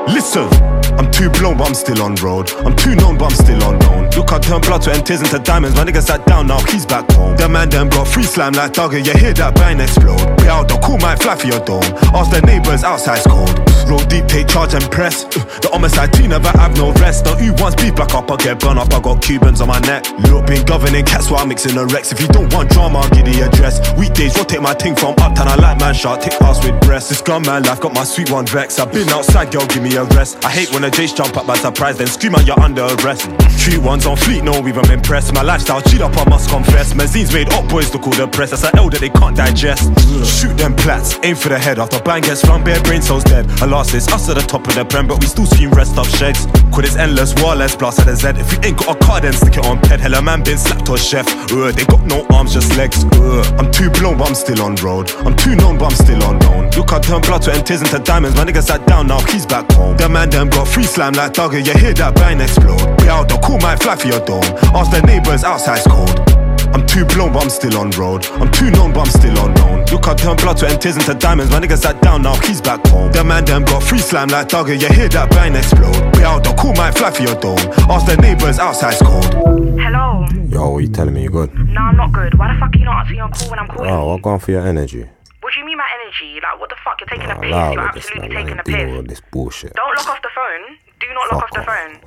Listen, I'm too blown but I'm still on road. I'm too known but I'm still unknown. Look, I turn blood, sweat and tears into diamonds. My nigga sat down, now he's back home. The man them got free slam like Duggar. You hear that bang explode. Pay out, the cool might fly for your dome. Ask the neighbours, outside's cold. Roll deep, take charge and press. The homicide team never have no rest. The who wants beef back up, I get burn up. I got Cubans on my neck. Look, been governing cats while I'm mixing the Rex. If you don't want drama, I'll give the address. Weekdays, rotate my ting from uptown. I like man shot, take pass with breasts. This gun man life got my sweet one vex. I've been outside, girl, give me a rest. I hate when the J's jump up by surprise, then scream out you're under arrest. Treat ones on fleet, no, we've been impressed. My lifestyle cheat up, I must confess. Mazines made up boys look all the press. That's an L that they can't digest. Shoot them plats, aim for the head. After bang gets flung, bare brain cells dead. Alas, it's us at the top of the prem, but we still scream rest up sheds. Quit it's endless, wireless, blast at the Z. If you ain't got a car, then stick it on ped. Hella man been slapped or chef. They got no arms, just legs. I'm too blown, but I'm still on road. I'm too known, but I'm still unknown. Look, I turn blood, sweat and tears into diamonds. My nigga sat down, now he's back home. The man them got free slam like Duggar. You hear that bang explode. Pay out, the cool might fly for your dome. Ask the neighbours, outside's cold. I'm too blown, but I'm still on road. I'm too known, but I'm still unknown. Look, I turn blood, sweat and tears into diamonds. My nigga sat down, now he's back home. The man them got free slam like Duggar. You hear that bang explode. Pay out, the cool might fly for your dome. Ask the neighbours, outside's cold. Hello? Yo, what you telling me? You good? No, I'm not good. Why the fuck are you not answering your call when I'm calling? Oh, I'm going for your energy. What do you mean my energy? Like, what the fuck? You're taking a piss. Nah, You're with this, absolutely man. taking a Deal piss. with this bullshit. Don't lock off the phone. Do not lock off the phone.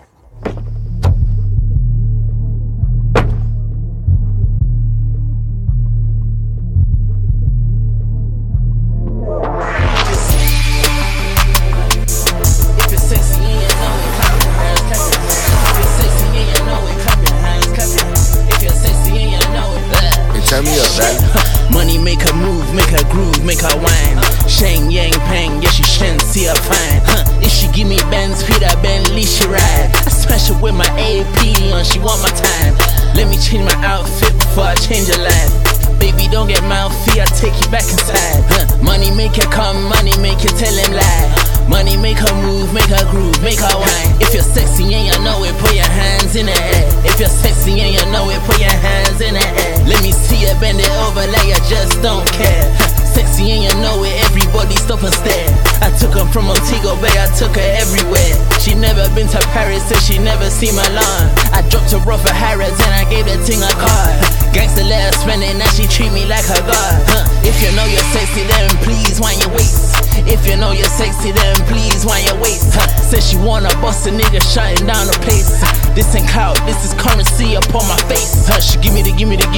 Turn me up, man. Money make her move, make her groove, make her whine. Shang yang pang, yeah she shen, see her fine. If she give me Benz, Peter Bentley, she ride. I smash her with my AP on, she want my time. Let me change my outfit before I change your life. Baby, don't get mouthy, I'll take you back inside. Money make her come, money make you tell him lie. Money make her move, make her groove, make her whine. If you're sexy and you know it, put your hands in the air. If you're sexy and you know it, put your hands in the air. Let me see you bend it over like you just don't care. Sexy and you know it, everybody stop and stare. I took her from Montego Bay, I took her everywhere. She never been to Paris, so she never seen Milan. I dropped her off at Harrods and I gave that thing a card. Gangsta let her spend it, now she treat me like her god. If you know you're sexy, then please wind your waist. If you know you're sexy, then please wind your waist. Said she wanna bust a nigga shutting down the place. This ain't clout, this is currency upon my face. She give me the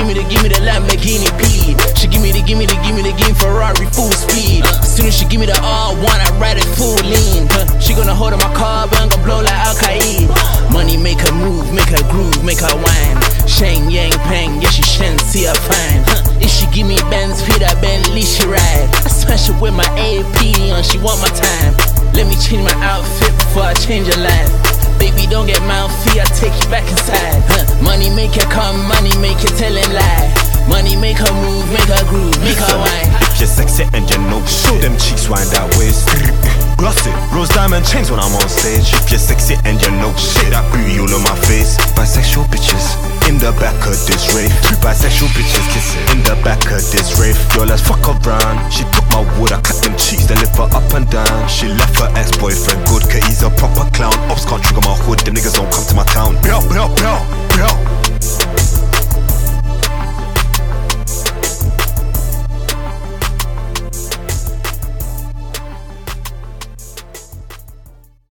Lamborghini P. She give me the Ferrari full speed. As soon as she give me the R1, I ride it full lean. She gonna hold on my car, but I'm gonna blow like Al-Qaeda. Money make her move, make her groove, make her whine. Shang yang pang, yeah she shen, see her fine. If she give me Benz, Peter Bentley, she ride. I smash her with my AP on, she want my time. Let me change my outfit before I change your life. Baby, don't get mouthy, I'll take you back inside. Money make her come, money make you tell him lie. Money make her move, make her groove, make her whine. If you're sexy and you know, show them cheeks, wind that waist. Gloss it, rose diamond chains when I'm on stage. If you're sexy and you know, shit that booty all on my face. Bisexual bitches in the back of this rave. Two bisexual bitches kissing in the back of this rave. Yo, let's fuck around. She took my wood, I cut them cheeks, then lift her up and down. She left her ex-boyfriend good, cause he's a proper clown. Ops can't trigger my hood, them niggas don't come to my town. Bell, bell, bell, bell.